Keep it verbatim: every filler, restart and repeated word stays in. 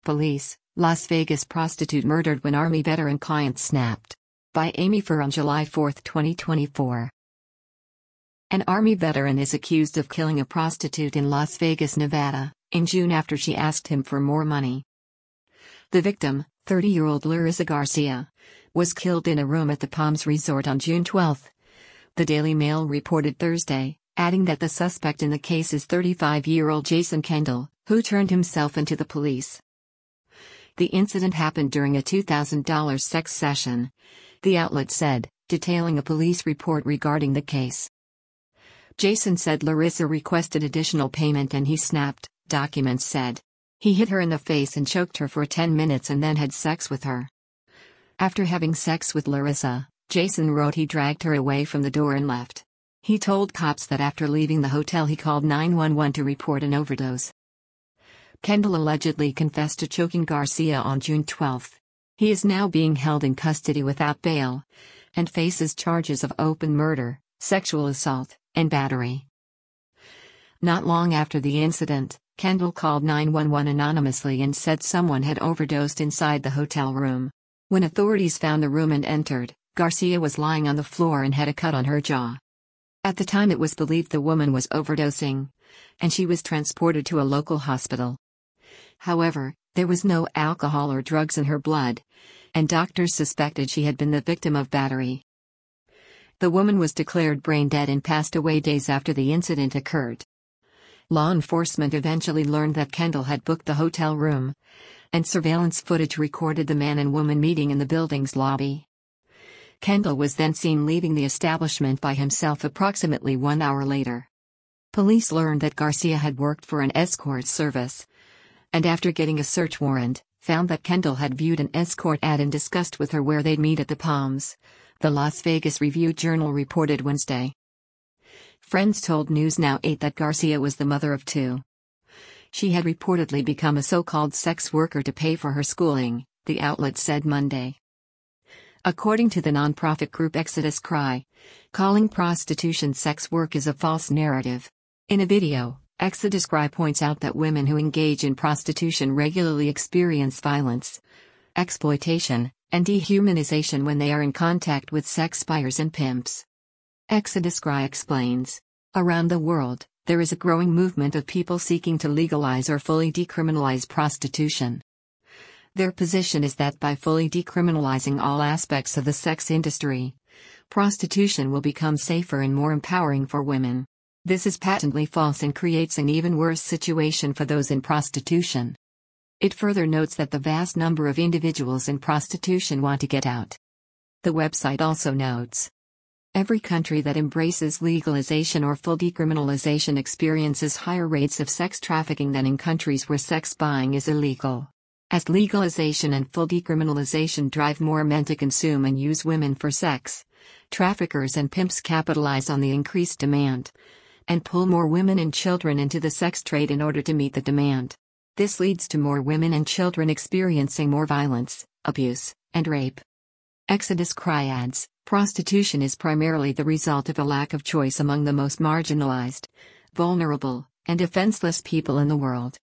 Police, Las Vegas prostitute murdered when Army veteran client snapped. By Amy Fur on July fourth, twenty twenty-four. An Army veteran is accused of killing a prostitute in Las Vegas, Nevada, in June after she asked him for more money. The victim, thirty-year-old Larissa Garcia, was killed in a room at the Palms Resort on June twelfth. The Daily Mail reported Thursday, adding that the suspect in the case is thirty-five-year-old Jason Kendall, who turned himself into the police. The incident happened during a two thousand dollars sex session, the outlet said, detailing a police report regarding the case. Jason said Larissa requested additional payment and he snapped, documents said. He hit her in the face and choked her for ten minutes and then had sex with her. After having sex with Larissa, Jason wrote he dragged her away from the door and left. He told cops that after leaving the hotel he called nine one one to report an overdose. Kendall allegedly confessed to choking Garcia on June twelfth. He is now being held in custody without bail and faces charges of open murder, sexual assault, and battery. Not long after the incident, Kendall called nine one one anonymously and said someone had overdosed inside the hotel room. When authorities found the room and entered, Garcia was lying on the floor and had a cut on her jaw. At the time it was believed the woman was overdosing, and she was transported to a local hospital. However, there was no alcohol or drugs in her blood, and doctors suspected she had been the victim of battery. The woman was declared brain dead and passed away days after the incident occurred. Law enforcement eventually learned that Kendall had booked the hotel room, and surveillance footage recorded the man and woman meeting in the building's lobby. Kendall was then seen leaving the establishment by himself approximately one hour later. Police learned that Garcia had worked for an escort service, and after getting a search warrant, found that Kendall had viewed an escort ad and discussed with her where they'd meet at the Palms, the Las Vegas Review-Journal reported Wednesday. Friends told News Now eight that Garcia was the mother of two. She had reportedly become a so-called sex worker to pay for her schooling, the outlet said Monday. According to the nonprofit group Exodus Cry, calling prostitution sex work is a false narrative. In a video, Exodus Cry points out that women who engage in prostitution regularly experience violence, exploitation, and dehumanization when they are in contact with sex buyers and pimps. Exodus Cry explains, around the world, there is a growing movement of people seeking to legalize or fully decriminalize prostitution. Their position is that by fully decriminalizing all aspects of the sex industry, prostitution will become safer and more empowering for women. This is patently false and creates an even worse situation for those in prostitution. It further notes that the vast number of individuals in prostitution want to get out. The website also notes, every country that embraces legalization or full decriminalization experiences higher rates of sex trafficking than in countries where sex buying is illegal. As legalization and full decriminalization drive more men to consume and use women for sex, traffickers and pimps capitalize on the increased demand and pull more women and children into the sex trade in order to meet the demand. This leads to more women and children experiencing more violence, abuse, and rape. Exodus Cry adds, prostitution is primarily the result of a lack of choice among the most marginalized, vulnerable, and defenseless people in the world.